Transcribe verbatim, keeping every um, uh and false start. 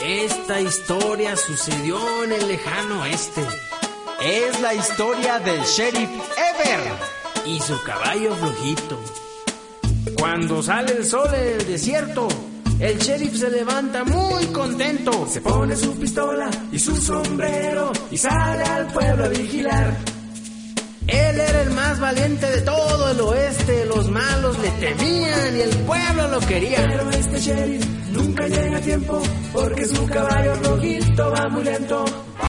Esta historia sucedió en el lejano oeste. Es la historia del sheriff Ever y su caballo flojito. Cuando sale el sol en el desierto, el sheriff se levanta muy contento. Se pone su pistola y su sombrero y sale al pueblo a vigilar. Él era el más valiente de todo el oeste. Los malos le temían y el pueblo lo quería. Pero este sheriff nunca llega a tiempo porque su caballo rojito va muy lento.